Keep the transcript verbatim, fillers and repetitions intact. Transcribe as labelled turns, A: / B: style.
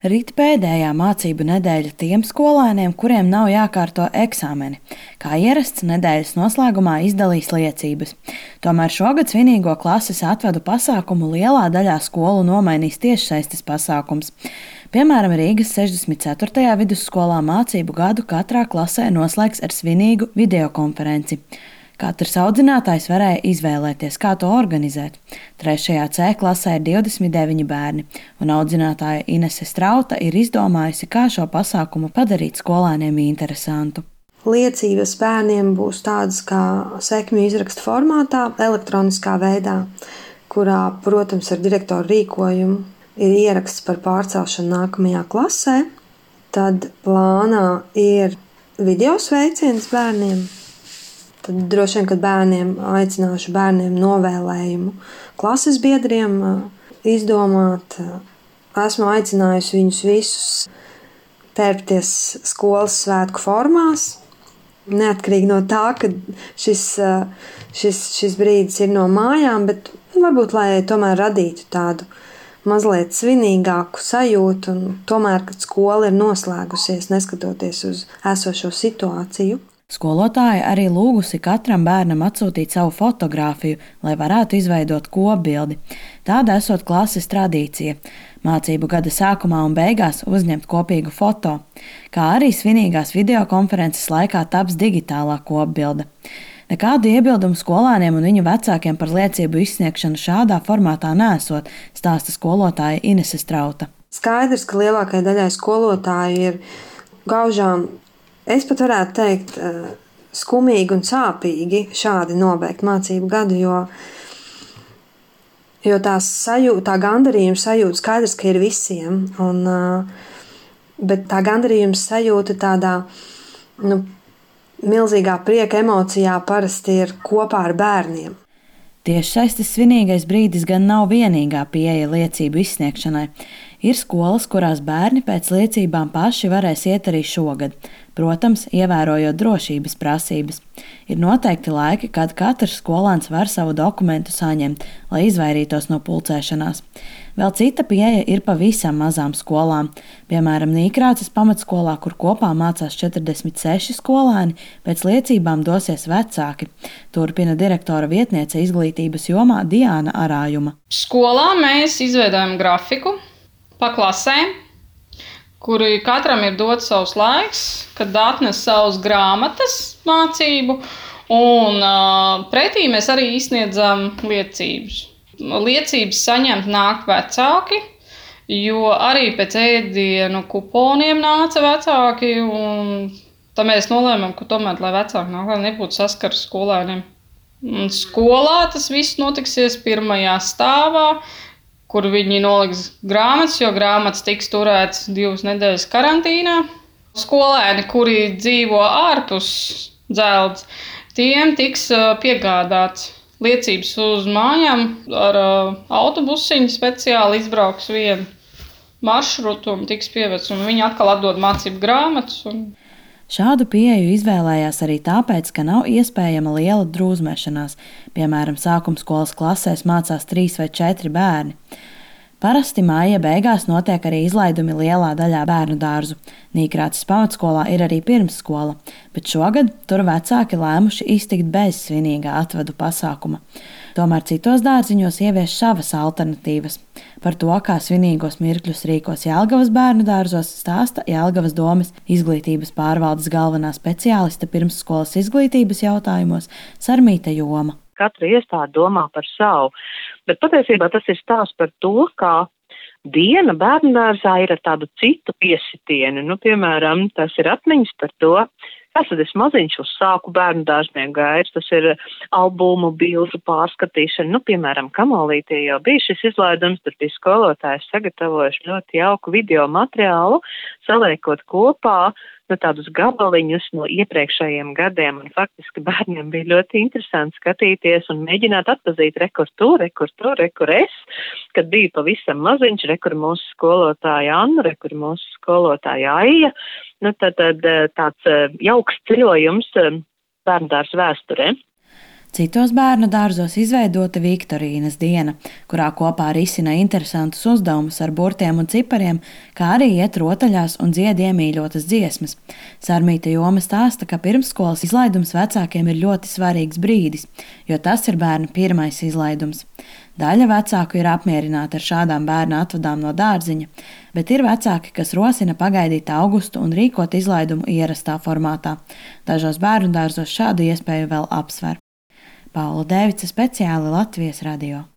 A: Rīt pēdējā mācību nedēļa tiem skolēniem, kuriem nav jākārto eksāmeni. Kā ierasts, nedēļas noslēgumā izdalīs liecības. Tomēr šogad svinīgo klases atvedu pasākumu lielā daļā skolu nomainīs tiešsaistes pasākums. Piemēram, Rīgas sešdesmit ceturtajā vidusskolā mācību gadu katrā klasē noslēgs ar svinīgu videokonferenci. Katrs audzinātājs varēja izvēlēties, kā to organizēt. Trešajā C klasē ir divdesmit deviņi bērni, un audzinātāja Inese Strauta ir izdomājusi, kā šo pasākumu padarīt skolēniem interesantu.
B: Liecības bērniem būs tādas kā sekmju izrakstu formātā, elektroniskā veidā, kurā, protams, ar direktoru rīkojumu ir ieraksts par pārcelšanu nākamajā klasē. Tad plānā ir video sveiciens bērniem. Tad droši vien, kad bērniem aicināšu bērniem novēlējumu klases biedriem izdomāt. Esmu aicinājusi viņus visus tērpties skolas svētku formās. Neatkarīgi no tā, ka šis, šis, šis brīdis ir no mājām, bet varbūt, lai tomēr radītu tādu mazliet svinīgāku sajūtu, un tomēr, kad skola ir noslēgusies, neskatoties uz esošo situāciju.
A: Skolotāja arī lūgusi katram bērnam atsūtīt savu fotogrāfiju, lai varētu izveidot kopbildi. Tāda esot klases tradīcija – mācību gada sākumā un beigās uzņemt kopīgu foto, kā arī svinīgās videokonferences laikā taps digitālā kopbilde. Nekādu iebildumu skolēniem un viņu vecākiem par liecību izsniegšanu šādā formātā nesot, stāsta skolotāja Inese Strauta.
B: Skaidrs, ka lielākajai daļai skolotāju ir gaužām, es pat varētu teikt, skumīgi un sāpīgi šādi nobeigt mācību gadu, jo, jo tā sajūta, tā gandarījuma sajūta skaidrs, ka ir visiem, un, bet tā gandarījuma sajūta tādā, nu, milzīgā prieka emocijā parasti ir kopā ar bērniem.
A: Tiešsaistes svinīgais brīdis gan nav vienīgā pieeja liecību izsniegšanai. Ir skolas, kurās bērni pēc liecībām paši varēs iet arī šogad, protams, ievērojot drošības prasības. Ir noteikti laiki, kad katrs skolēns var savu dokumentu saņemt, lai izvairītos no pulcēšanās. Vēl cita pieeja ir pavisam mazām skolām. Piemēram, Nīkrāces pamatskolā, kur kopā mācās četrdesmit seši skolēni, pēc liecībām dosies vecāki. Turpina direktora vietniece izglītības jomā Diāna Arājuma.
C: Skolā mēs izveidojam grafiku pa klasēm, kuri katram ir dots savs laiks, kad atnes savas grāmatas mācību, un uh, pretī mēs arī izsniedzam liecības. Liecības saņemt nāk vecāki, jo arī pēc ēdienu kuponiem nāca vecāki, un tad mēs nolēmām, ka tomēr, lai vecāki nāk, lai nebūtu saskars skolēniem. Un skolā tas viss notiksies pirmajā stāvā, kur viņi noliks grāmatas, jo grāmatas tiks turētas divas nedēļas karantīnā. Skolēni, kuri dzīvo ārpus dzelzs, tiem tiks piegādāts liecības uz mājām ar autobusiņu, speciāli izbrauks vienu maršrutu un tiks pievests, un viņi atkal atdod mācību grāmatas. Un...
A: Šādu pieeju izvēlējās arī tāpēc, ka nav iespējama liela drūzmēšanās. Piemēram, sākumskolas klasēs mācās trīs vai četri bērni. Parasti māja beigās notiek arī izlaidumi lielā daļā bērnu dārzu. Nīkrāces pamatskolā ir arī pirmsskola, bet šogad tur vecāki lēmuši iztikt bez svinīgā atvedu pasākuma. Tomēr citos dārziņos ievieš savas alternatīvas. Par to, kā svinīgos mirkļus rīkos Jelgavas bērnu dārzos, stāsta Jelgavas domes izglītības pārvaldes galvenā speciāliste pirmsskolas izglītības jautājumos Sarmīte Joma.
D: Katra iestāde domā par savu, bet patiesībā tas ir stāsts par to, kā diena bērnu dārzā ir ar tādu citu piesitienu. Nu, piemēram, tas ir atmiņas par to, kas tad es maziņš uz sāku bērnu dārznieku gairs, tas ir albumu bilžu pārskatīšana. Nu, piemēram, Kamolītī jau bija šis izlaidums, tur bija skolotājs sagatavojuši ļoti jauku video materiālu, saliekot kopā nu, tādus gabaliņus no iepriekšējiem gadiem, un faktiski bērniem bija ļoti interesanti skatīties un mēģināt atpazīt rekur tu, rekur tu, rekur es, kad bija pavisam maziņš, rekur mūsu skolotāja Anna, rekur mūsu skolotāja Aija. Nu, tad, tad tāds jauks ceļojums bērndārs vēsturē.
A: Citos bērnu dārzos izveidota Viktorīnas diena, kurā kopā risina interesantus uzdevumus ar burtiem un cipariem, kā arī iet rotaļās un dzied iemīļotas dziesmas. Sarmīta Joma stāsta, ka pirmsskolas izlaidums vecākiem ir ļoti svarīgs brīdis, jo tas ir bērna pirmais izlaidums. Daļa vecāku ir apmierināti ar šādām bērnu atvadām no dārziņa, bet ir vecāki, kas rosina pagaidīt augustu un rīkot izlaidumu ierastā formātā. Dažos bērnu dārzos šādu iespēju vēl apsver. Paula Dēvica, speciāli Latvijas radio.